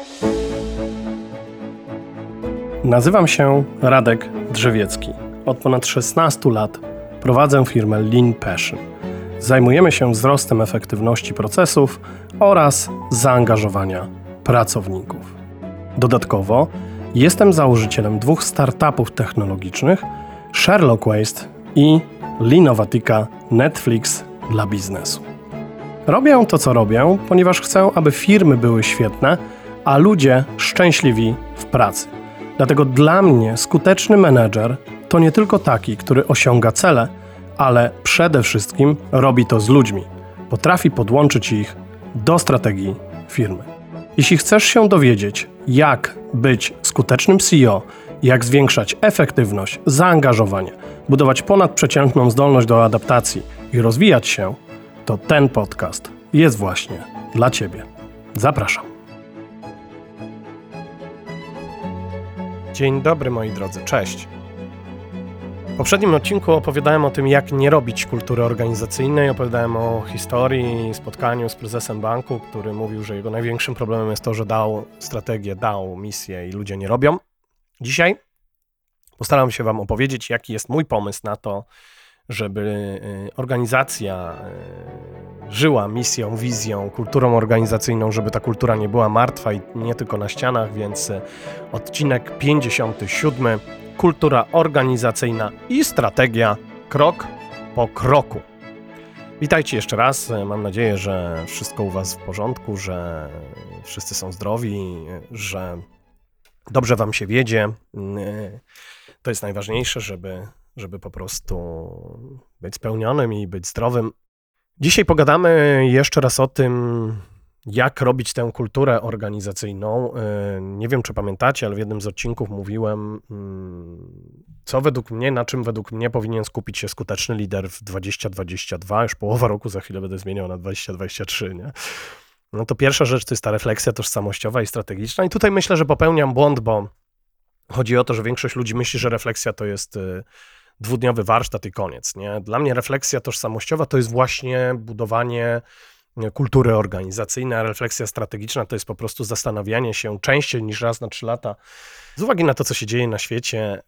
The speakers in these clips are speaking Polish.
Nazywam się Radek Drzewiecki. Od ponad 16 lat prowadzę firmę Lean Passion. Zajmujemy się wzrostem efektywności procesów oraz zaangażowania pracowników. Dodatkowo jestem założycielem 2 startupów technologicznych, Sherlock Waste i Leanovatica Netflix dla biznesu. Robię to, co robię, ponieważ chcę, aby firmy były świetne, a ludzie szczęśliwi w pracy. Dlatego dla mnie skuteczny menedżer to nie tylko taki, który osiąga cele, ale przede wszystkim robi to z ludźmi. Potrafi podłączyć ich do strategii firmy. Jeśli chcesz się dowiedzieć, jak być skutecznym CEO, jak zwiększać efektywność, zaangażowanie, budować ponadprzeciętną zdolność do adaptacji i rozwijać się, to ten podcast jest właśnie dla Ciebie. Zapraszam. Dzień dobry moi drodzy, cześć. W poprzednim odcinku opowiadałem o tym, jak nie robić kultury organizacyjnej, opowiadałem o historii, spotkaniu z prezesem banku, który mówił, że jego największym problemem jest to, że dał strategię, dał misję i ludzie nie robią. Dzisiaj postaram się Wam opowiedzieć, jaki jest mój pomysł na to, żeby organizacja żyła misją, wizją, kulturą organizacyjną, żeby ta kultura nie była martwa i nie tylko na ścianach, więc odcinek 57. Kultura organizacyjna i strategia krok po kroku. Witajcie jeszcze raz. Mam nadzieję, że wszystko u Was w porządku, że wszyscy są zdrowi, że dobrze Wam się wiedzie. To jest najważniejsze, żeby po prostu być spełnionym i być zdrowym. Dzisiaj pogadamy jeszcze raz o tym, jak robić tę kulturę organizacyjną. Nie wiem, czy pamiętacie, ale w jednym z odcinków mówiłem, co według mnie, na czym według mnie powinien skupić się skuteczny lider w 2022. Już połowa roku, za chwilę będę zmieniał na 2023, nie? No to pierwsza rzecz to jest ta refleksja tożsamościowa i strategiczna. I tutaj myślę, że popełniam błąd, bo chodzi o to, że większość ludzi myśli, że refleksja to jest dwudniowy warsztat i koniec, nie? Dla mnie refleksja tożsamościowa to jest właśnie budowanie kultury organizacyjnej, a refleksja strategiczna to jest po prostu zastanawianie się częściej niż raz na 3 lata z uwagi na to, co się dzieje na świecie,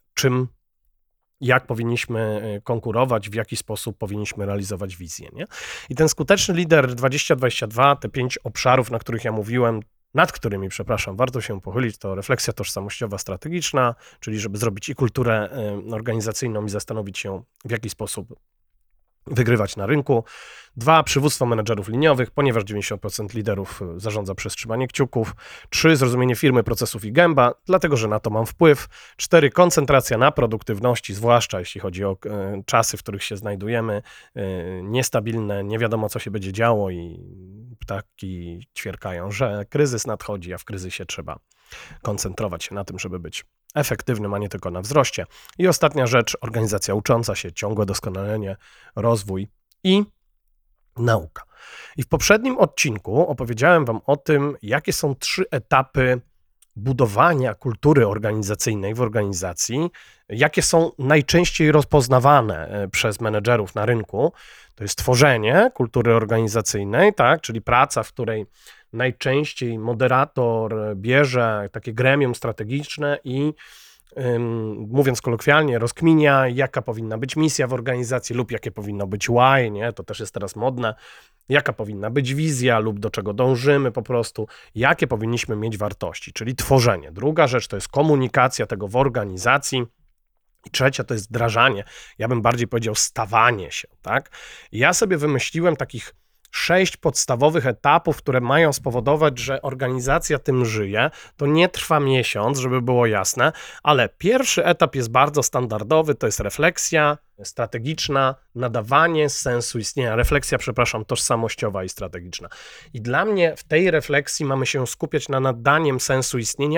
jak powinniśmy konkurować, w jaki sposób powinniśmy realizować wizję, nie? I ten skuteczny lider 2022, te 5 obszarów, nad którymi warto się pochylić, to refleksja tożsamościowa, strategiczna, czyli żeby zrobić i kulturę organizacyjną i zastanowić się, w jaki sposób wygrywać na rynku. 2, przywództwo menedżerów liniowych, ponieważ 90% liderów zarządza przez trzymanie kciuków. 3, zrozumienie firmy, procesów i gęba, dlatego że na to mam wpływ. 4, koncentracja na produktywności, zwłaszcza jeśli chodzi o czasy, w których się znajdujemy, niestabilne, nie wiadomo co się będzie działo i ptaki ćwierkają, że kryzys nadchodzi, a w kryzysie trzeba koncentrować się na tym, żeby być efektywnym, a nie tylko na wzroście. I ostatnia rzecz, organizacja ucząca się, ciągłe doskonalenie, rozwój i nauka. I w poprzednim odcinku opowiedziałem Wam o tym, jakie są 3 etapy budowania kultury organizacyjnej w organizacji, jakie są najczęściej rozpoznawane przez menedżerów na rynku. To jest tworzenie kultury organizacyjnej, tak, czyli praca, w której najczęściej moderator bierze takie gremium strategiczne i mówiąc kolokwialnie, rozkminia, jaka powinna być misja w organizacji lub jakie powinno być why, nie? To też jest teraz modne, jaka powinna być wizja lub do czego dążymy po prostu, jakie powinniśmy mieć wartości, czyli tworzenie. Druga rzecz to jest komunikacja tego w organizacji. I trzecia to jest wdrażanie, ja bym bardziej powiedział stawanie się, tak? Ja sobie wymyśliłem takich 6 podstawowych etapów, które mają spowodować, że organizacja tym żyje. To nie trwa miesiąc, żeby było jasne, ale pierwszy etap jest bardzo standardowy, to jest refleksja strategiczna, nadawanie sensu istnienia. Tożsamościowa i strategiczna. I dla mnie w tej refleksji mamy się skupiać na nadaniem sensu istnienia,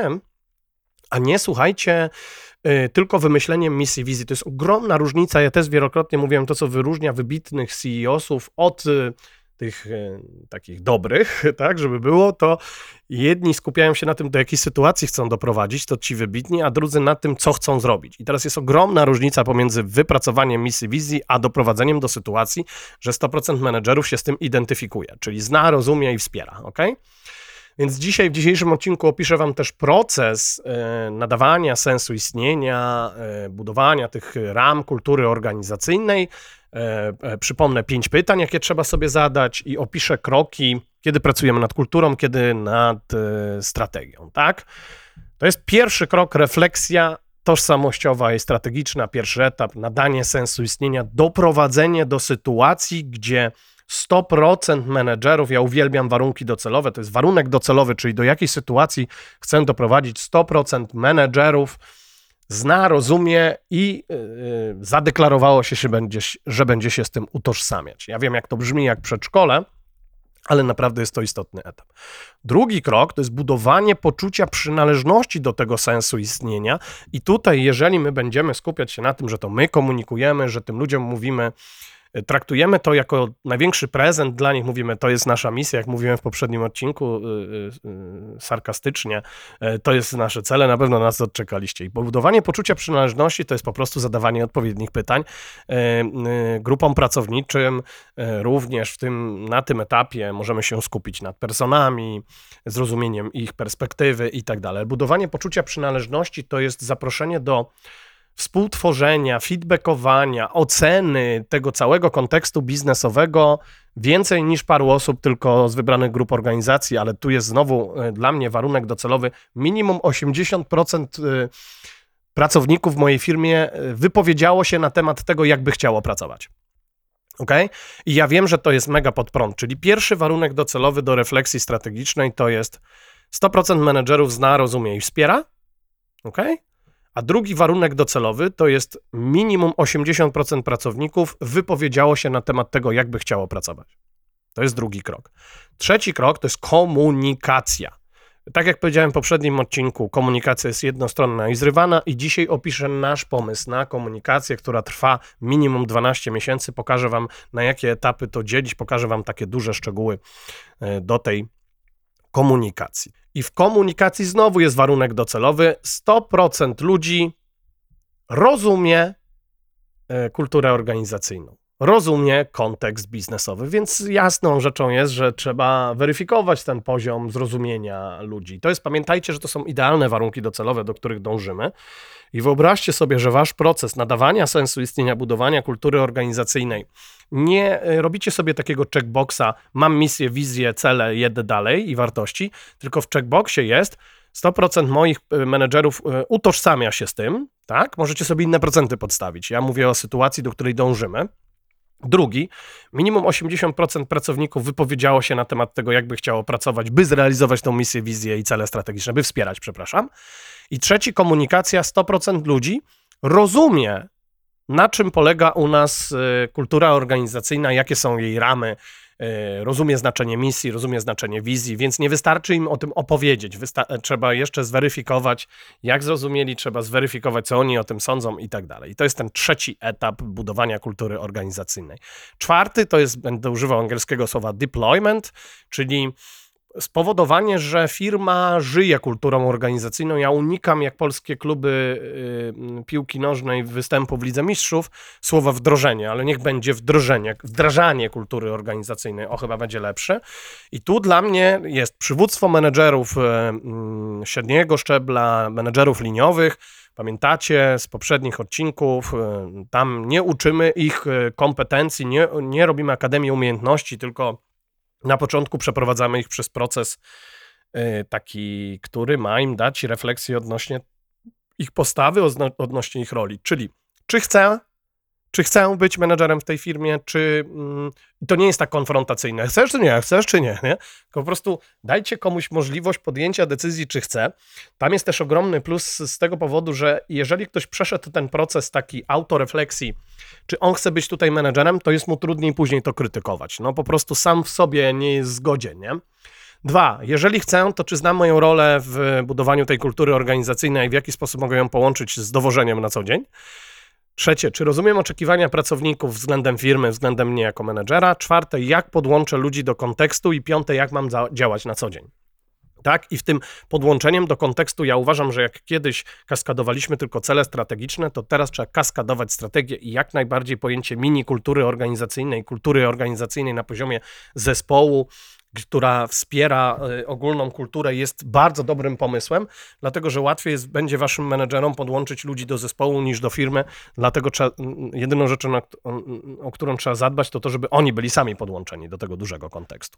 a nie słuchajcie, tylko wymyśleniem misji, wizji. To jest ogromna różnica. Ja też wielokrotnie mówiłem to, co wyróżnia wybitnych CEO-sów od tych takich dobrych, tak, żeby było, to jedni skupiają się na tym, do jakiej sytuacji chcą doprowadzić, to ci wybitni, a drudzy na tym, co chcą zrobić. I teraz jest ogromna różnica pomiędzy wypracowaniem misji, wizji, a doprowadzeniem do sytuacji, że 100% menedżerów się z tym identyfikuje, czyli zna, rozumie i wspiera, ok? Więc dzisiaj w dzisiejszym odcinku opiszę wam też proces nadawania sensu istnienia, budowania tych ram kultury organizacyjnej. Przypomnę 5 pytań, jakie trzeba sobie zadać i opiszę kroki, kiedy pracujemy nad kulturą, kiedy nad strategią, tak? To jest pierwszy krok, refleksja tożsamościowa i strategiczna, pierwszy etap, nadanie sensu istnienia, doprowadzenie do sytuacji, gdzie 100% menedżerów, ja uwielbiam warunki docelowe, to jest warunek docelowy, czyli do jakiej sytuacji chcę doprowadzić 100% menedżerów, zna, rozumie i zadeklarowało się, że będzie się z tym utożsamiać. Ja wiem, jak to brzmi jak przedszkole, ale naprawdę jest to istotny etap. Drugi krok to jest budowanie poczucia przynależności do tego sensu istnienia i tutaj, jeżeli my będziemy skupiać się na tym, że to my komunikujemy, że tym ludziom mówimy, traktujemy to jako największy prezent dla nich, mówimy, to jest nasza misja, jak mówiłem w poprzednim odcinku sarkastycznie, to jest nasze cele, na pewno nas odczekaliście. I budowanie poczucia przynależności to jest po prostu zadawanie odpowiednich pytań grupom pracowniczym, również na tym etapie możemy się skupić nad personami, zrozumieniem ich perspektywy i tak dalej. Budowanie poczucia przynależności to jest zaproszenie do współtworzenia, feedbackowania, oceny tego całego kontekstu biznesowego więcej niż paru osób tylko z wybranych grup organizacji, ale tu jest znowu dla mnie warunek docelowy. Minimum 80% pracowników w mojej firmie wypowiedziało się na temat tego, jak by chciało pracować. Okay? I ja wiem, że to jest mega pod prąd, czyli pierwszy warunek docelowy do refleksji strategicznej to jest 100% menedżerów zna, rozumie i wspiera. Okay? A drugi warunek docelowy to jest minimum 80% pracowników wypowiedziało się na temat tego, jak by chciało pracować. To jest drugi krok. Trzeci krok to jest komunikacja. Tak jak powiedziałem w poprzednim odcinku, komunikacja jest jednostronna i zrywana i dzisiaj opiszę nasz pomysł na komunikację, która trwa minimum 12 miesięcy. Pokażę wam, na jakie etapy to dzielić, pokażę wam takie duże szczegóły do tej komunikacji. I w komunikacji znowu jest warunek docelowy. 100% ludzi rozumie kulturę organizacyjną, rozumie kontekst biznesowy, więc jasną rzeczą jest, że trzeba weryfikować ten poziom zrozumienia ludzi. To jest, pamiętajcie, że to są idealne warunki docelowe, do których dążymy. I wyobraźcie sobie, że wasz proces nadawania sensu istnienia, budowania kultury organizacyjnej, nie robicie sobie takiego checkboxa, mam misję, wizję, cele, jedę dalej i wartości, tylko w checkboxie jest 100% moich menedżerów utożsamia się z tym, tak? Możecie sobie inne procenty podstawić. Ja mówię o sytuacji, do której dążymy. Drugi, minimum 80% pracowników wypowiedziało się na temat tego, jak by chciało pracować, by zrealizować tą misję, wizję i cele strategiczne, by wspierać, przepraszam. I trzeci, komunikacja, 100% ludzi rozumie, na czym polega u nas kultura organizacyjna, jakie są jej ramy, rozumie znaczenie misji, rozumie znaczenie wizji, więc nie wystarczy im o tym opowiedzieć. Trzeba jeszcze zweryfikować, jak zrozumieli, trzeba zweryfikować, co oni o tym sądzą i tak dalej. I to jest ten trzeci etap budowania kultury organizacyjnej. Czwarty to jest, będę używał angielskiego słowa deployment, czyli spowodowanie, że firma żyje kulturą organizacyjną. Ja unikam, jak polskie kluby piłki nożnej występu w Lidze Mistrzów, słowa wdrożenie, ale niech będzie wdrażanie kultury organizacyjnej, chyba będzie lepsze. I tu dla mnie jest przywództwo menedżerów średniego szczebla, menedżerów liniowych. Pamiętacie z poprzednich odcinków, tam nie uczymy ich kompetencji, nie robimy Akademii Umiejętności, tylko na początku przeprowadzamy ich przez proces taki, który ma im dać refleksję odnośnie ich postawy, odnośnie ich roli. Czyli czy chcę być menedżerem w tej firmie, czy to nie jest tak konfrontacyjne. Chcesz czy nie? Tylko po prostu dajcie komuś możliwość podjęcia decyzji, czy chce. Tam jest też ogromny plus z tego powodu, że jeżeli ktoś przeszedł ten proces taki autorefleksji, czy on chce być tutaj menedżerem, to jest mu trudniej później to krytykować. No po prostu sam w sobie nie jest w zgodzie, nie? 2. Jeżeli chcę, to czy znam moją rolę w budowaniu tej kultury organizacyjnej i w jaki sposób mogę ją połączyć z dowożeniem na co dzień? 3. Czy rozumiem oczekiwania pracowników względem firmy, względem mnie jako menedżera? 4. Jak podłączę ludzi do kontekstu? I 5. Jak mam działać na co dzień? Tak? I w tym podłączeniem do kontekstu ja uważam, że jak kiedyś kaskadowaliśmy tylko cele strategiczne, to teraz trzeba kaskadować strategię i jak najbardziej pojęcie mini kultury organizacyjnej na poziomie zespołu która wspiera ogólną kulturę, jest bardzo dobrym pomysłem, dlatego że łatwiej będzie waszym menedżerom podłączyć ludzi do zespołu niż do firmy, dlatego jedyną rzeczą, o którą trzeba zadbać, to to, żeby oni byli sami podłączeni do tego dużego kontekstu.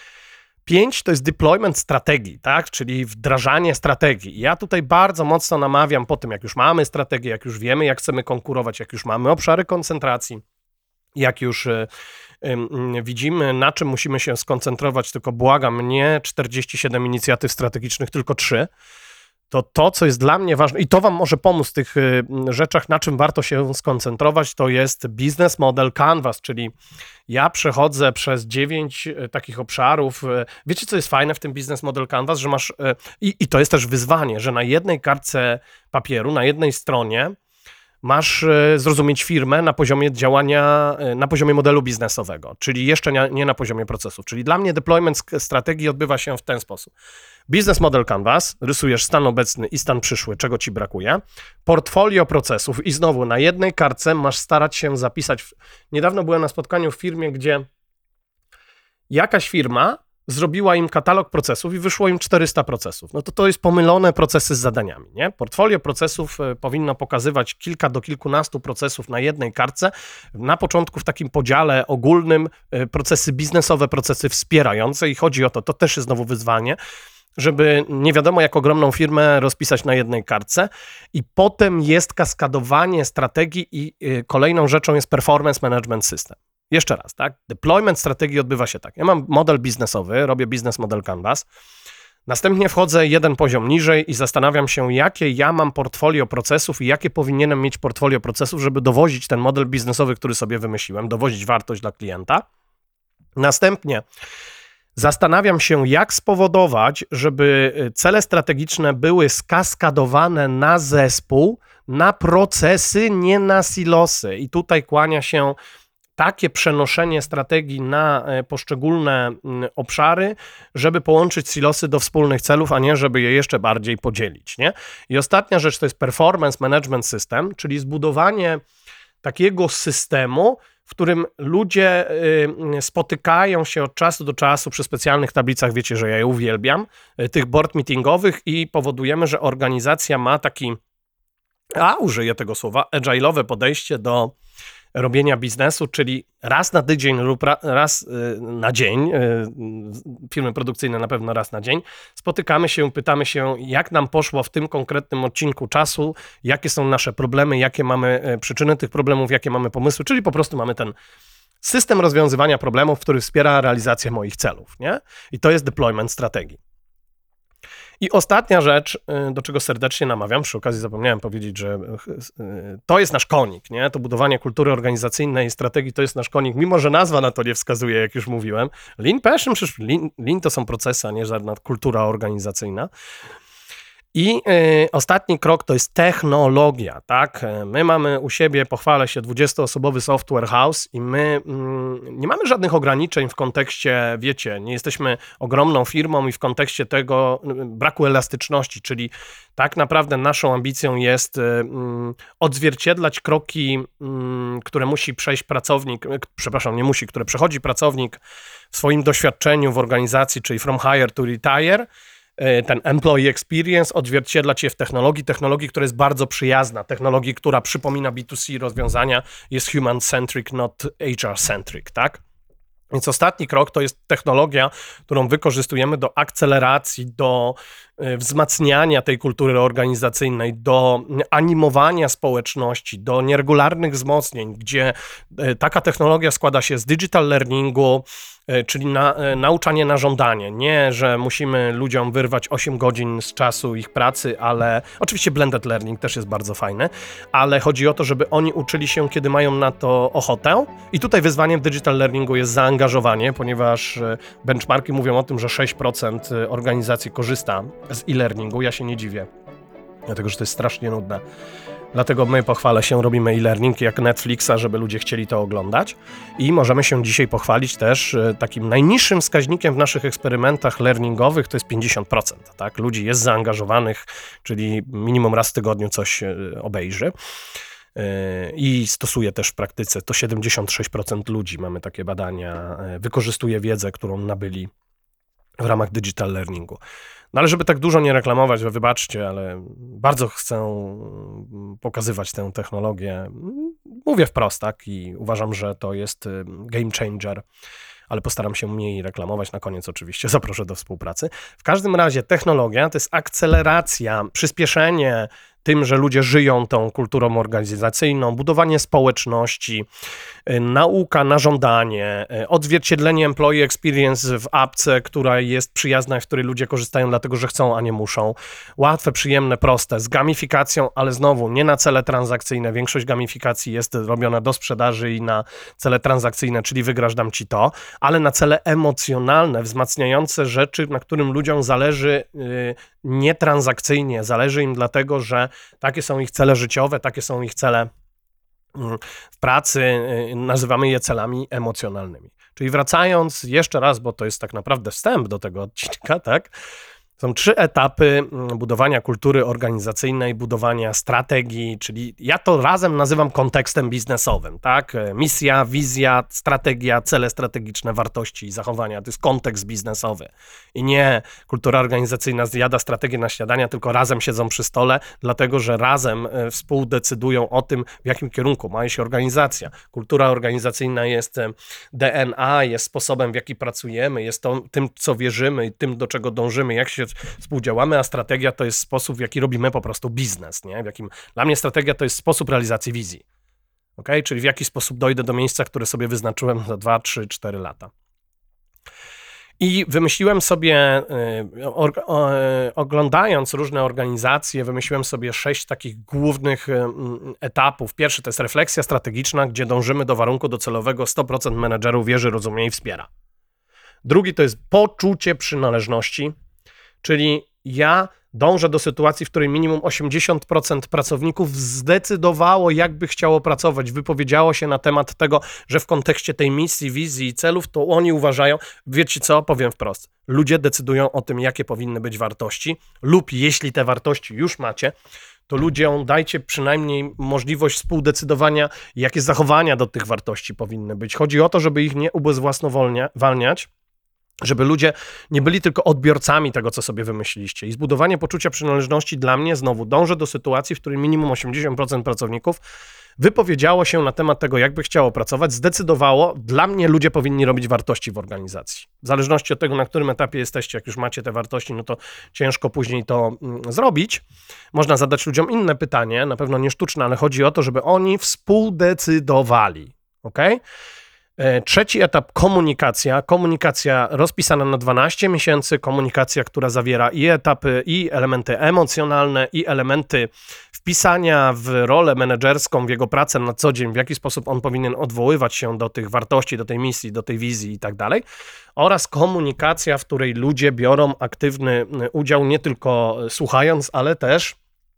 5 to jest deployment strategii, tak? Czyli wdrażanie strategii. Ja tutaj bardzo mocno namawiam po tym, jak już mamy strategię, jak już wiemy, jak chcemy konkurować, jak już mamy obszary koncentracji, jak już widzimy, na czym musimy się skoncentrować, tylko błagam, nie 47 inicjatyw strategicznych, tylko 3, to, co jest dla mnie ważne, i to wam może pomóc w tych rzeczach, na czym warto się skoncentrować, to jest business model canvas, czyli ja przechodzę przez 9 takich obszarów. Wiecie, co jest fajne w tym business model canvas, że masz, i to jest też wyzwanie, że na jednej kartce papieru, na jednej stronie masz zrozumieć firmę na poziomie działania, na poziomie modelu biznesowego, czyli jeszcze nie na poziomie procesów. Czyli dla mnie deployment strategii odbywa się w ten sposób. Business model canvas, rysujesz stan obecny i stan przyszły, czego ci brakuje. Portfolio procesów i znowu na jednej kartce masz starać się zapisać. Niedawno byłem na spotkaniu w firmie, gdzie jakaś firma zrobiła im katalog procesów i wyszło im 400 procesów. No to jest pomylone procesy z zadaniami, nie? Portfolio procesów powinno pokazywać kilka do kilkunastu procesów na jednej kartce. Na początku w takim podziale ogólnym procesy biznesowe, procesy wspierające i chodzi o to, to też jest znowu wyzwanie, żeby nie wiadomo jak ogromną firmę rozpisać na jednej kartce i potem jest kaskadowanie strategii i kolejną rzeczą jest performance management system. Jeszcze raz, tak? Deployment strategii odbywa się tak. Ja mam model biznesowy, robię business model canvas, następnie wchodzę jeden poziom niżej i zastanawiam się, jakie ja mam portfolio procesów i jakie powinienem mieć portfolio procesów, żeby dowozić ten model biznesowy, który sobie wymyśliłem, dowozić wartość dla klienta. Następnie zastanawiam się, jak spowodować, żeby cele strategiczne były skaskadowane na zespół, na procesy, nie na silosy. I tutaj kłania się takie przenoszenie strategii na poszczególne obszary, żeby połączyć silosy do wspólnych celów, a nie żeby je jeszcze bardziej podzielić, nie? I ostatnia rzecz to jest performance management system, czyli zbudowanie takiego systemu, w którym ludzie spotykają się od czasu do czasu przy specjalnych tablicach, wiecie, że ja je uwielbiam, tych board meetingowych i powodujemy, że organizacja ma taki, użyję tego słowa, agile'owe podejście do robienia biznesu, czyli raz na tydzień lub raz na dzień, firmy produkcyjne na pewno raz na dzień, spotykamy się, pytamy się, jak nam poszło w tym konkretnym odcinku czasu, jakie są nasze problemy, jakie mamy przyczyny tych problemów, jakie mamy pomysły, czyli po prostu mamy ten system rozwiązywania problemów, który wspiera realizację moich celów, nie? I to jest deployment strategii. I ostatnia rzecz, do czego serdecznie namawiam, przy okazji zapomniałem powiedzieć, że to jest nasz konik, nie? To budowanie kultury organizacyjnej i strategii to jest nasz konik, mimo że nazwa na to nie wskazuje, jak już mówiłem. Lean Passion, przecież Lean to są procesy, a nie żadna kultura organizacyjna. I ostatni krok to jest technologia, tak? My mamy u siebie, pochwalę się, 20-osobowy software house i my nie mamy żadnych ograniczeń w kontekście, wiecie, nie jesteśmy ogromną firmą i w kontekście tego braku elastyczności, czyli tak naprawdę naszą ambicją jest odzwierciedlać kroki, które musi przejść pracownik, które przechodzi pracownik w swoim doświadczeniu w organizacji, czyli from hire to retire, ten employee experience, odzwierciedlać je w technologii, która jest bardzo przyjazna, technologii, która przypomina B2C rozwiązania, jest human-centric, not HR-centric, tak? Więc ostatni krok to jest technologia, którą wykorzystujemy do akceleracji, do wzmacniania tej kultury organizacyjnej, do animowania społeczności, do nieregularnych wzmocnień, gdzie taka technologia składa się z digital learningu, czyli nauczanie na żądanie. Nie, że musimy ludziom wyrwać 8 godzin z czasu ich pracy, ale oczywiście blended learning też jest bardzo fajny, ale chodzi o to, żeby oni uczyli się, kiedy mają na to ochotę. I tutaj wyzwaniem w digital learningu jest zaangażowanie, ponieważ benchmarki mówią o tym, że 6% organizacji korzysta z e-learningu. Ja się nie dziwię, dlatego że to jest strasznie nudne. Dlatego my, pochwalę się, robimy e-learning jak Netflixa, żeby ludzie chcieli to oglądać i możemy się dzisiaj pochwalić też takim najniższym wskaźnikiem w naszych eksperymentach learningowych to jest 50%, tak? Ludzi jest zaangażowanych, czyli minimum raz w tygodniu coś obejrzy i stosuje też w praktyce. To 76% ludzi, mamy takie badania, wykorzystuje wiedzę, którą nabyli w ramach digital learningu. No ale żeby tak dużo nie reklamować, wybaczcie, ale bardzo chcę pokazywać tę technologię. Mówię wprost, tak, i uważam, że to jest game changer, ale postaram się mniej reklamować. Na koniec oczywiście zaproszę do współpracy. W każdym razie technologia to jest akceleracja, przyspieszenie tym, że ludzie żyją tą kulturą organizacyjną, budowanie społeczności, nauka na żądanie, odzwierciedlenie employee experience w apce, która jest przyjazna, w której ludzie korzystają dlatego, że chcą, a nie muszą. Łatwe, przyjemne, proste, z gamifikacją, ale znowu nie na cele transakcyjne. Większość gamifikacji jest robiona do sprzedaży i na cele transakcyjne, czyli wygrasz, dam ci to, ale na cele emocjonalne, wzmacniające rzeczy, na którym ludziom zależy nietransakcyjnie. Zależy im dlatego, że takie są ich cele życiowe, takie są ich cele w pracy, nazywamy je celami emocjonalnymi. Czyli wracając jeszcze raz, bo to jest tak naprawdę wstęp do tego odcinka, tak? Są 3 etapy budowania kultury organizacyjnej, budowania strategii, czyli ja to razem nazywam kontekstem biznesowym, tak? Misja, wizja, strategia, cele strategiczne, wartości i zachowania. To jest kontekst biznesowy. I nie kultura organizacyjna zjada strategię na śniadania, tylko razem siedzą przy stole, dlatego że razem współdecydują o tym, w jakim kierunku ma się organizacja. Kultura organizacyjna jest DNA, jest sposobem, w jaki pracujemy, jest tym, co wierzymy i tym, do czego dążymy, jak się współdziałamy, a strategia to jest sposób, w jaki robimy po prostu biznes, nie? Dla mnie strategia to jest sposób realizacji wizji, okay? Czyli w jaki sposób dojdę do miejsca, które sobie wyznaczyłem za 2, 3, 4 lata. I wymyśliłem sobie, oglądając różne organizacje, wymyśliłem sobie 6 takich głównych etapów. Pierwszy to jest refleksja strategiczna, gdzie dążymy do warunku docelowego, 100% menedżerów wierzy, rozumie i wspiera. Drugi to jest poczucie przynależności, czyli ja dążę do sytuacji, w której minimum 80% pracowników zdecydowało, jakby chciało pracować, wypowiedziało się na temat tego, że w kontekście tej misji, wizji i celów, to oni uważają, wiecie co, powiem wprost, ludzie decydują o tym, jakie powinny być wartości lub jeśli te wartości już macie, to ludziom dajcie przynajmniej możliwość współdecydowania, jakie zachowania do tych wartości powinny być. Chodzi o to, żeby ich nie ubezwłasnowolniać, żeby ludzie nie byli tylko odbiorcami tego, co sobie wymyśliliście. I zbudowanie poczucia przynależności dla mnie, znowu dążę do sytuacji, w której minimum 80% pracowników wypowiedziało się na temat tego, jakby chciało pracować, zdecydowało, dla mnie ludzie powinni robić wartości w organizacji. W zależności od tego, na którym etapie jesteście, jak już macie te wartości, no to ciężko później to zrobić. Można zadać ludziom inne pytanie, na pewno nie sztuczne, ale chodzi o to, żeby oni współdecydowali. Okej? Trzeci etap komunikacja. Komunikacja rozpisana na 12 miesięcy, komunikacja, która zawiera i etapy, i elementy emocjonalne, i elementy wpisania w rolę menedżerską, w jego pracę na co dzień, w jaki sposób on powinien odwoływać się do tych wartości, do tej misji, do tej wizji i tak dalej. Oraz komunikacja, w której ludzie biorą aktywny udział, nie tylko słuchając, ale też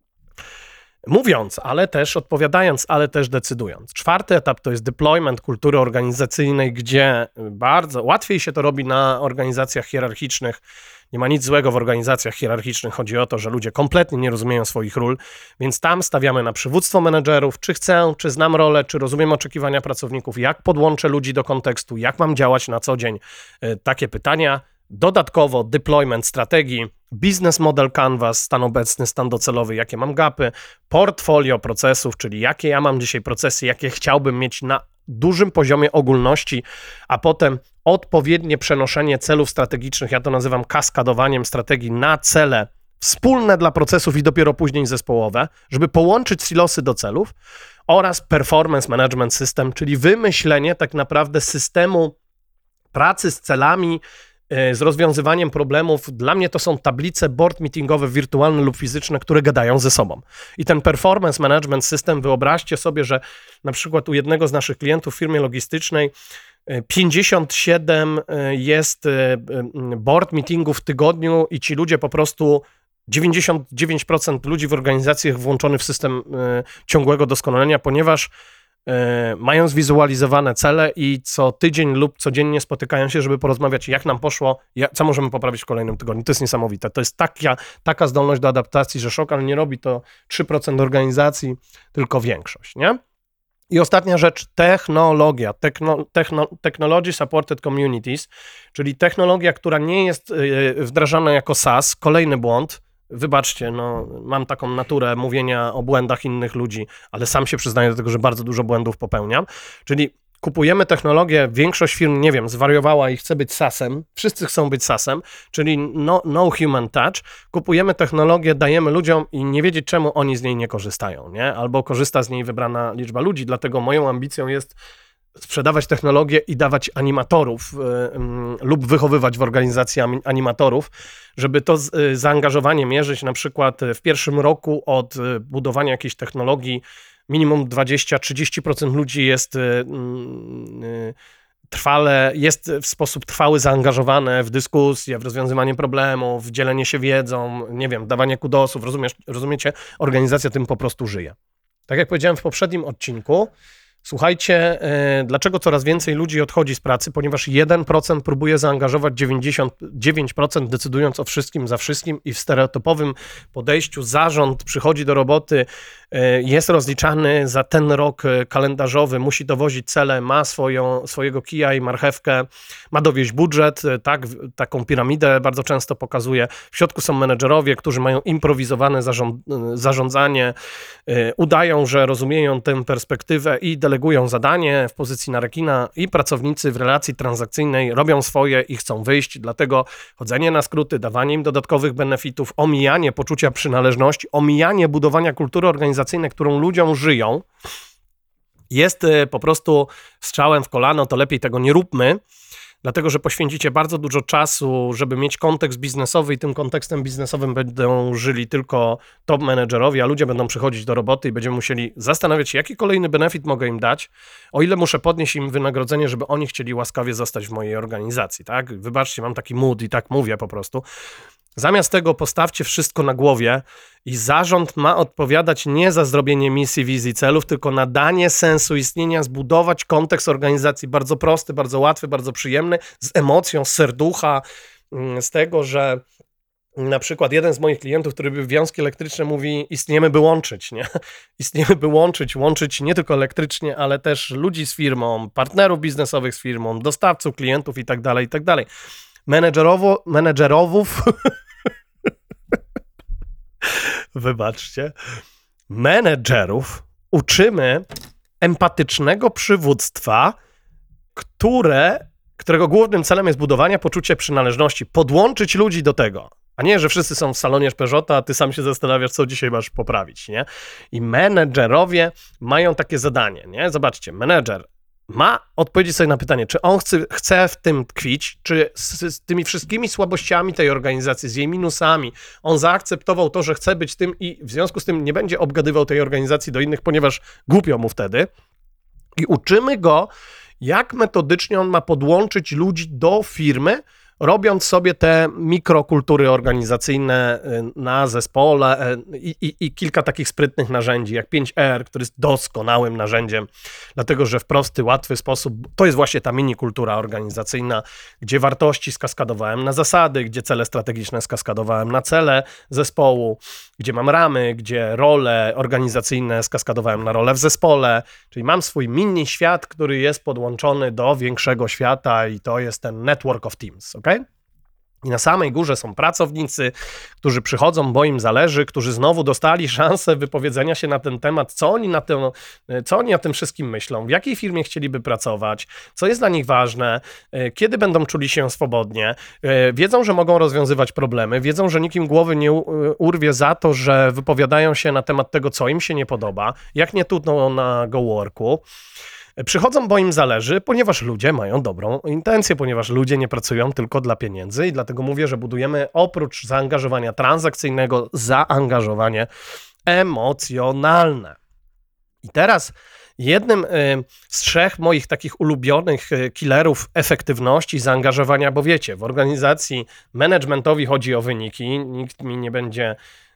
mówiąc, ale też odpowiadając, ale też decydując. Czwarty etap to jest deployment kultury organizacyjnej, gdzie bardzo łatwiej się to robi na organizacjach hierarchicznych. Nie ma nic złego w organizacjach hierarchicznych. Chodzi o to, że ludzie kompletnie nie rozumieją swoich ról, więc tam stawiamy na przywództwo menedżerów, czy chcę, czy znam rolę, czy rozumiem oczekiwania pracowników, jak podłączę ludzi do kontekstu, jak mam działać na co dzień. Takie pytania. Dodatkowo deployment strategii, business model canvas, stan obecny, stan docelowy, jakie mam gapy, portfolio procesów, czyli jakie ja mam dzisiaj procesy, jakie chciałbym mieć na dużym poziomie ogólności, a potem odpowiednie przenoszenie celów strategicznych, ja to nazywam kaskadowaniem strategii na cele wspólne dla procesów i dopiero później zespołowe, żeby połączyć silosy do celów oraz performance management system, czyli wymyślenie tak naprawdę systemu pracy z celami, z rozwiązywaniem problemów. Dla mnie to są tablice board meetingowe, wirtualne lub fizyczne, które gadają ze sobą. I ten performance management system, wyobraźcie sobie, że na przykład u jednego z naszych klientów w firmie logistycznej 57 jest board meetingów w tygodniu i ci ludzie po prostu 99% ludzi w organizacjach włączony w system ciągłego doskonalenia, ponieważ mają zwizualizowane cele i co tydzień lub codziennie spotykają się, żeby porozmawiać, jak nam poszło, co możemy poprawić w kolejnym tygodniu. To jest niesamowite. To jest taka zdolność do adaptacji, że szok, ale nie robi to 3% organizacji, tylko większość, nie? I ostatnia rzecz, technologia, technology supported communities, czyli technologia, która nie jest wdrażana jako SaaS, kolejny błąd. Wybaczcie, no, mam taką naturę mówienia o błędach innych ludzi, ale sam się przyznaję do tego, że bardzo dużo błędów popełniam. Czyli kupujemy technologię, większość firm, nie wiem, zwariowała i chce być SaaS-em, wszyscy chcą być SaaS-em, czyli no human touch. Kupujemy technologię, dajemy ludziom i nie wiedzieć, czemu oni z niej nie korzystają, nie? Albo korzysta z niej wybrana liczba ludzi, dlatego moją ambicją jest sprzedawać technologię i dawać animatorów lub wychowywać w organizacji animatorów, żeby to zaangażowanie mierzyć na przykład w pierwszym roku od budowania jakiejś technologii minimum 20-30% ludzi jest jest w sposób trwały zaangażowane w dyskusję, w rozwiązywanie problemów, w dzielenie się wiedzą, nie wiem, dawanie kudosów, rozumiecie? Organizacja tym po prostu żyje. Tak jak powiedziałem w poprzednim odcinku, słuchajcie, dlaczego coraz więcej ludzi odchodzi z pracy? Ponieważ 1% próbuje zaangażować 99%, decydując o wszystkim za wszystkim i w stereotypowym podejściu zarząd przychodzi do roboty, jest rozliczany za ten rok kalendarzowy, musi dowozić cele, ma swojego kija i marchewkę, ma dowieść budżet, tak, taką piramidę bardzo często pokazuje. W środku są menedżerowie, którzy mają improwizowane zarządzanie, udają, że rozumieją tę perspektywę i delegują zadanie w pozycji na rekina i pracownicy w relacji transakcyjnej robią swoje i chcą wyjść, dlatego chodzenie na skróty, dawanie im dodatkowych benefitów, omijanie poczucia przynależności, omijanie budowania kultury organizacyjnej, którą ludziom żyją, jest po prostu strzałem w kolano, to lepiej tego nie róbmy, dlatego że poświęcicie bardzo dużo czasu, żeby mieć kontekst biznesowy i tym kontekstem biznesowym będą żyli tylko top menedżerowie, a ludzie będą przychodzić do roboty i będziemy musieli zastanawiać się, jaki kolejny benefit mogę im dać, o ile muszę podnieść im wynagrodzenie, żeby oni chcieli łaskawie zostać w mojej organizacji, tak? Wybaczcie, mam taki mood i tak mówię po prostu. Zamiast tego postawcie wszystko na głowie i zarząd ma odpowiadać nie za zrobienie misji, wizji, celów, tylko na danie sensu istnienia, zbudować kontekst organizacji bardzo prosty, bardzo łatwy, bardzo przyjemny, z emocją, z serducha, z tego, że na przykład jeden z moich klientów, który był wiązki elektryczne, mówi: istniemy, by łączyć, nie? Istniemy, by łączyć nie tylko elektrycznie, ale też ludzi z firmą, partnerów biznesowych z firmą, dostawców, klientów i tak dalej, i tak dalej. Menedżerowów wybaczcie, menedżerów uczymy empatycznego przywództwa, którego głównym celem jest budowanie poczucia przynależności, podłączyć ludzi do tego, a nie, że wszyscy są w salonie Peugeota, a ty sam się zastanawiasz, co dzisiaj masz poprawić, nie? I menedżerowie mają takie zadanie, nie? Zobaczcie, menedżer ma odpowiedzieć sobie na pytanie, czy on chce w tym tkwić, czy z tymi wszystkimi słabościami tej organizacji, z jej minusami, on zaakceptował to, że chce być tym i w związku z tym nie będzie obgadywał tej organizacji do innych, ponieważ głupio mu wtedy. I uczymy go, jak metodycznie on ma podłączyć ludzi do firmy, robiąc sobie te mikrokultury organizacyjne na zespole i kilka takich sprytnych narzędzi, jak 5R, który jest doskonałym narzędziem, dlatego że w prosty, łatwy sposób, to jest właśnie ta mini kultura organizacyjna, gdzie wartości skaskadowałem na zasady, gdzie cele strategiczne skaskadowałem na cele zespołu, gdzie mam ramy, gdzie role organizacyjne skaskadowałem na role w zespole, czyli mam swój mini świat, który jest podłączony do większego świata i to jest ten network of teams, ok? I na samej górze są pracownicy, którzy przychodzą, bo im zależy, którzy znowu dostali szansę wypowiedzenia się na ten temat, co oni o tym wszystkim myślą, w jakiej firmie chcieliby pracować, co jest dla nich ważne, kiedy będą czuli się swobodnie, wiedzą, że mogą rozwiązywać problemy, wiedzą, że nikt im głowy nie urwie za to, że wypowiadają się na temat tego, co im się nie podoba, jak nie trudno na GoWorku. Przychodzą, bo im zależy, ponieważ ludzie mają dobrą intencję, ponieważ ludzie nie pracują tylko dla pieniędzy i dlatego mówię, że budujemy oprócz zaangażowania transakcyjnego, zaangażowanie emocjonalne. I teraz jednym z 3 moich takich ulubionych killerów efektywności, zaangażowania, bo wiecie, w organizacji managementowi chodzi o wyniki, nikt mi nie będzie...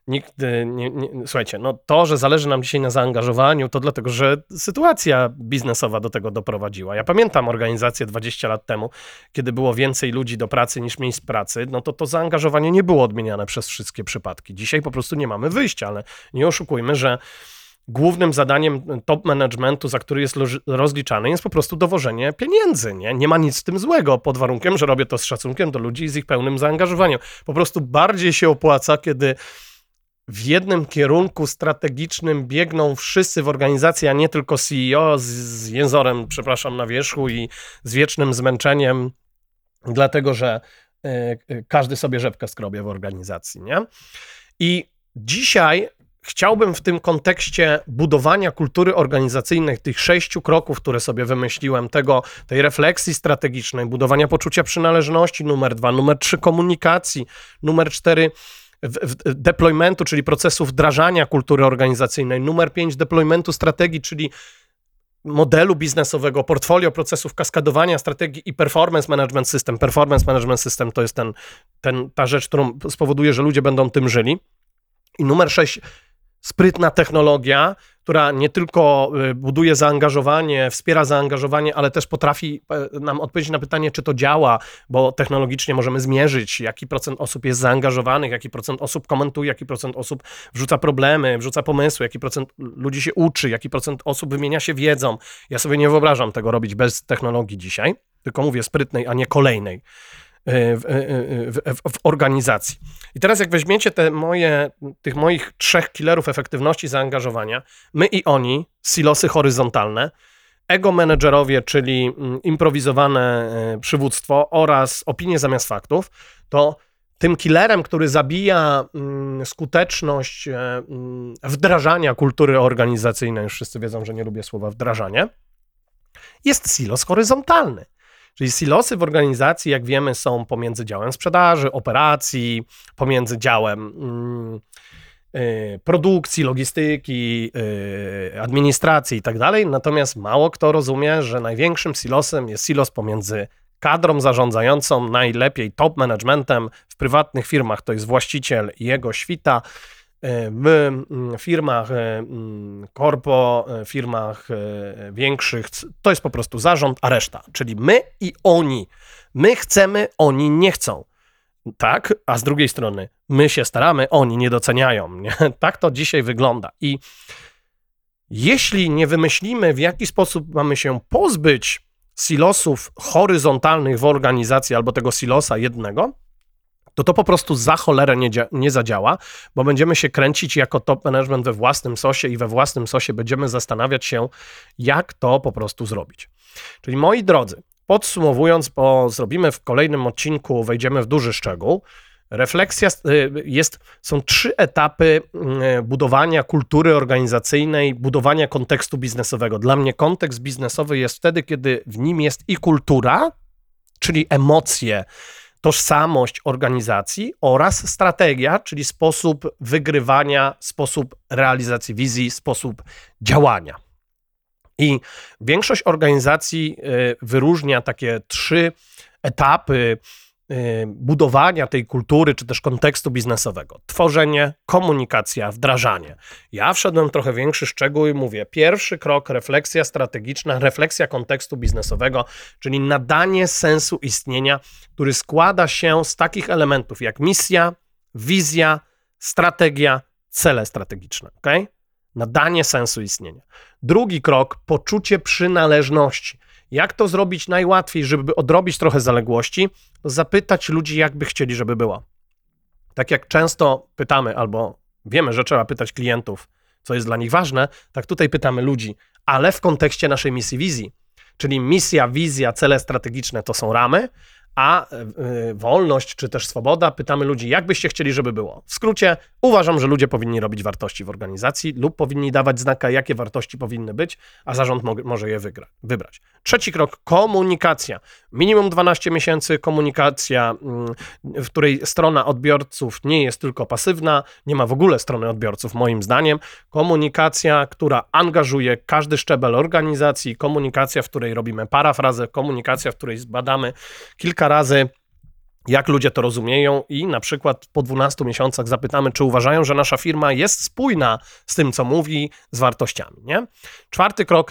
Słuchajcie, no to, że zależy nam dzisiaj na zaangażowaniu, to dlatego, że sytuacja biznesowa do tego doprowadziła. Ja pamiętam organizację 20 lat temu, kiedy było więcej ludzi do pracy niż miejsc pracy, no to zaangażowanie nie było odmieniane przez wszystkie przypadki. Dzisiaj po prostu nie mamy wyjścia, ale nie oszukujmy, że głównym zadaniem top managementu, za który jest rozliczany, jest po prostu dowożenie pieniędzy, nie? Nie ma nic w tym złego, pod warunkiem, że robię to z szacunkiem do ludzi i z ich pełnym zaangażowaniem. Po prostu bardziej się opłaca, kiedy w jednym kierunku strategicznym biegną wszyscy w organizacji, a nie tylko CEO z jęzorem, przepraszam, na wierzchu i z wiecznym zmęczeniem, dlatego że każdy sobie rzepkę skrobie w organizacji, nie? I dzisiaj chciałbym w tym kontekście budowania kultury organizacyjnej, tych 6 kroków, które sobie wymyśliłem, tej refleksji strategicznej, budowania poczucia przynależności, numer 2, numer 3 komunikacji, numer 4 deploymentu, czyli procesu wdrażania kultury organizacyjnej, numer 5 deploymentu strategii, czyli modelu biznesowego, portfolio procesów kaskadowania strategii i performance management system. Performance management system to jest ta rzecz, którą spowoduje, że ludzie będą tym żyli. I numer 6, sprytna technologia, która nie tylko buduje zaangażowanie, wspiera zaangażowanie, ale też potrafi nam odpowiedzieć na pytanie, czy to działa, bo technologicznie możemy zmierzyć, jaki procent osób jest zaangażowanych, jaki procent osób komentuje, jaki procent osób wrzuca problemy, wrzuca pomysły, jaki procent ludzi się uczy, jaki procent osób wymienia się wiedzą. Ja sobie nie wyobrażam tego robić bez technologii dzisiaj, tylko mówię sprytnej, a nie kolejnej w organizacji. I teraz jak weźmiecie tych moich 3 killerów efektywności zaangażowania, my i oni, silosy horyzontalne, ego menedżerowie, czyli improwizowane przywództwo oraz opinie zamiast faktów, to tym killerem, który zabija skuteczność wdrażania kultury organizacyjnej, już wszyscy wiedzą, że nie lubię słowa wdrażanie, jest silos horyzontalny. Czyli silosy w organizacji, jak wiemy, są pomiędzy działem sprzedaży, operacji, pomiędzy działem produkcji, logistyki, administracji i tak dalej. Natomiast mało kto rozumie, że największym silosem jest silos pomiędzy kadrą zarządzającą, najlepiej top managementem. W prywatnych firmach to jest właściciel i jego świta. W firmach korpo, firmach większych to jest po prostu zarząd, a reszta, czyli my i oni. My chcemy, oni nie chcą. Tak, a z drugiej strony my się staramy, oni nie doceniają. Nie? Tak to dzisiaj wygląda. I jeśli nie wymyślimy, w jaki sposób mamy się pozbyć silosów horyzontalnych w organizacji albo tego silosa jednego, to po prostu za cholerę nie zadziała, bo będziemy się kręcić jako top management we własnym sosie i we własnym sosie będziemy zastanawiać się, jak to po prostu zrobić. Czyli moi drodzy, podsumowując, bo zrobimy w kolejnym odcinku, wejdziemy w duży szczegół, refleksja są 3 etapy budowania kultury organizacyjnej, budowania kontekstu biznesowego. Dla mnie kontekst biznesowy jest wtedy, kiedy w nim jest i kultura, czyli emocje, tożsamość organizacji oraz strategia, czyli sposób wygrywania, sposób realizacji wizji, sposób działania. I większość organizacji wyróżnia takie 3 etapy budowania tej kultury, czy też kontekstu biznesowego. Tworzenie, komunikacja, wdrażanie. Ja wszedłem w trochę większy szczegół i mówię, pierwszy krok, refleksja strategiczna, refleksja kontekstu biznesowego, czyli nadanie sensu istnienia, który składa się z takich elementów jak misja, wizja, strategia, cele strategiczne. Okay? Nadanie sensu istnienia. Drugi krok, poczucie przynależności. Jak to zrobić najłatwiej, żeby odrobić trochę zaległości? Zapytać ludzi, jak by chcieli, żeby było. Tak jak często pytamy, albo wiemy, że trzeba pytać klientów, co jest dla nich ważne, tak tutaj pytamy ludzi, ale w kontekście naszej misji, wizji. Czyli misja, wizja, cele strategiczne to są ramy, a wolność czy też swoboda, pytamy ludzi, jak byście chcieli, żeby było. W skrócie, uważam, że ludzie powinni robić wartości w organizacji lub powinni dawać znaka, jakie wartości powinny być, a zarząd może je wybrać. Trzeci krok, komunikacja. Minimum 12 miesięcy komunikacja, w której strona odbiorców nie jest tylko pasywna, nie ma w ogóle strony odbiorców, moim zdaniem. Komunikacja, która angażuje każdy szczebel organizacji, komunikacja, w której robimy parafrazę, komunikacja, w której zbadamy kilka razy, jak ludzie to rozumieją i na przykład po 12 miesiącach zapytamy, czy uważają, że nasza firma jest spójna z tym, co mówi, z wartościami. Nie? Czwarty krok,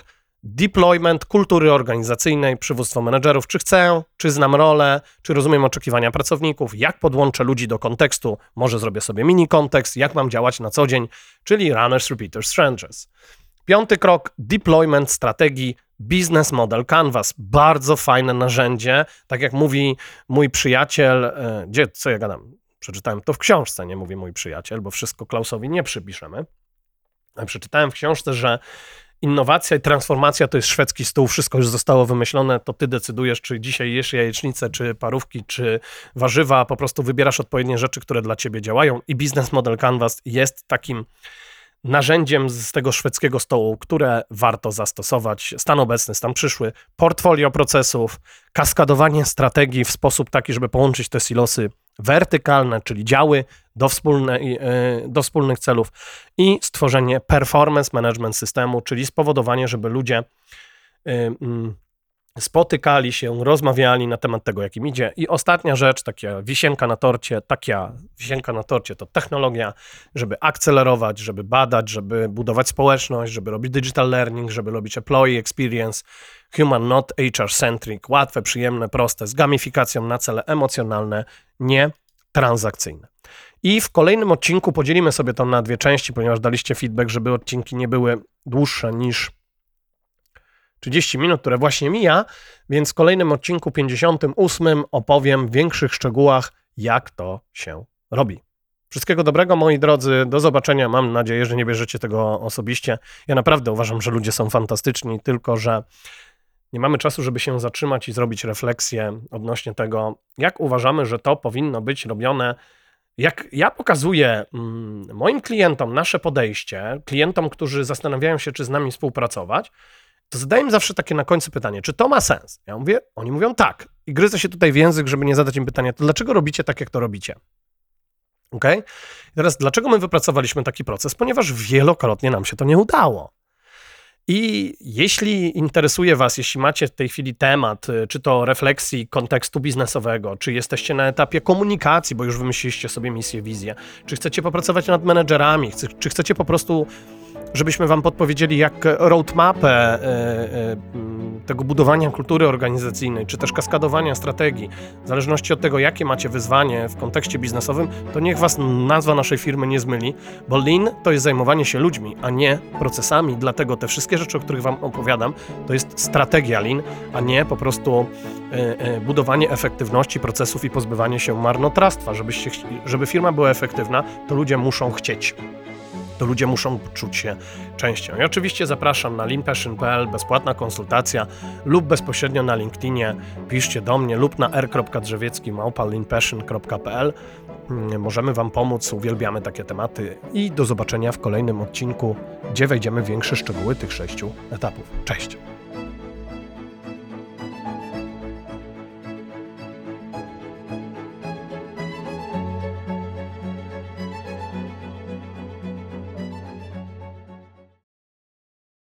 deployment kultury organizacyjnej, przywództwo menedżerów, czy chcę, czy znam rolę, czy rozumiem oczekiwania pracowników, jak podłączę ludzi do kontekstu, może zrobię sobie mini kontekst, jak mam działać na co dzień, czyli runners, repeaters, strangers. 5. krok, deployment strategii, business model canvas, bardzo fajne narzędzie, tak jak mówi mój przyjaciel, co ja gadam, przeczytałem to w książce, nie mówi mój przyjaciel, bo wszystko Klausowi nie przypiszemy, ale przeczytałem w książce, że innowacja i transformacja to jest szwedzki stół, wszystko już zostało wymyślone, to ty decydujesz, czy dzisiaj jesz jajecznicę, czy parówki, czy warzywa, po prostu wybierasz odpowiednie rzeczy, które dla ciebie działają i business model canvas jest takim narzędziem z tego szwedzkiego stołu, które warto zastosować. Stan obecny, stan przyszły, portfolio procesów, kaskadowanie strategii w sposób taki, żeby połączyć te silosy wertykalne, czyli działy do wspólnych celów i stworzenie performance management systemu, czyli spowodowanie, żeby ludzie spotykali się, rozmawiali na temat tego, jak im idzie. I ostatnia rzecz, taka wisienka na torcie to technologia, żeby akcelerować, żeby badać, żeby budować społeczność, żeby robić digital learning, żeby robić employee experience, human not HR-centric, łatwe, przyjemne, proste, z gamifikacją na cele emocjonalne, nie transakcyjne. I w kolejnym odcinku podzielimy sobie to na 2 części, ponieważ daliście feedback, żeby odcinki nie były dłuższe niż 30 minut, które właśnie mija, więc w kolejnym odcinku 58 opowiem w większych szczegółach, jak to się robi. Wszystkiego dobrego, moi drodzy, do zobaczenia. Mam nadzieję, że nie bierzecie tego osobiście. Ja naprawdę uważam, że ludzie są fantastyczni, tylko że nie mamy czasu, żeby się zatrzymać i zrobić refleksję odnośnie tego, jak uważamy, że to powinno być robione. Jak ja pokazuję moim klientom nasze podejście, klientom, którzy zastanawiają się, czy z nami współpracować, to zadaję im zawsze takie na końcu pytanie, czy to ma sens? Ja mówię, oni mówią tak. I gryzę się tutaj w język, żeby nie zadać im pytania, to dlaczego robicie tak, jak to robicie? Okej? I teraz, dlaczego my wypracowaliśmy taki proces? Ponieważ wielokrotnie nam się to nie udało. I jeśli interesuje was, jeśli macie w tej chwili temat, czy to refleksji kontekstu biznesowego, czy jesteście na etapie komunikacji, bo już wymyśliliście sobie misję, wizję, czy chcecie popracować nad menedżerami, czy chcecie po prostu, żebyśmy wam podpowiedzieli, jak roadmapę tego budowania kultury organizacyjnej, czy też kaskadowania strategii, w zależności od tego, jakie macie wyzwanie w kontekście biznesowym, to niech was nazwa naszej firmy nie zmyli, bo Lean to jest zajmowanie się ludźmi, a nie procesami, dlatego te wszystkie rzeczy, o których wam opowiadam, to jest strategia Lean, a nie po prostu budowanie efektywności procesów i pozbywanie się marnotrawstwa. Żeby firma była efektywna, to ludzie muszą chcieć. To ludzie muszą czuć się częścią. I oczywiście zapraszam na leanpassion.pl, bezpłatna konsultacja lub bezpośrednio na LinkedInie piszcie do mnie lub na r.drzewiecki@leanpassion.pl. Możemy wam pomóc, uwielbiamy takie tematy i do zobaczenia w kolejnym odcinku, gdzie wejdziemy w większe szczegóły tych 6 etapów. Cześć!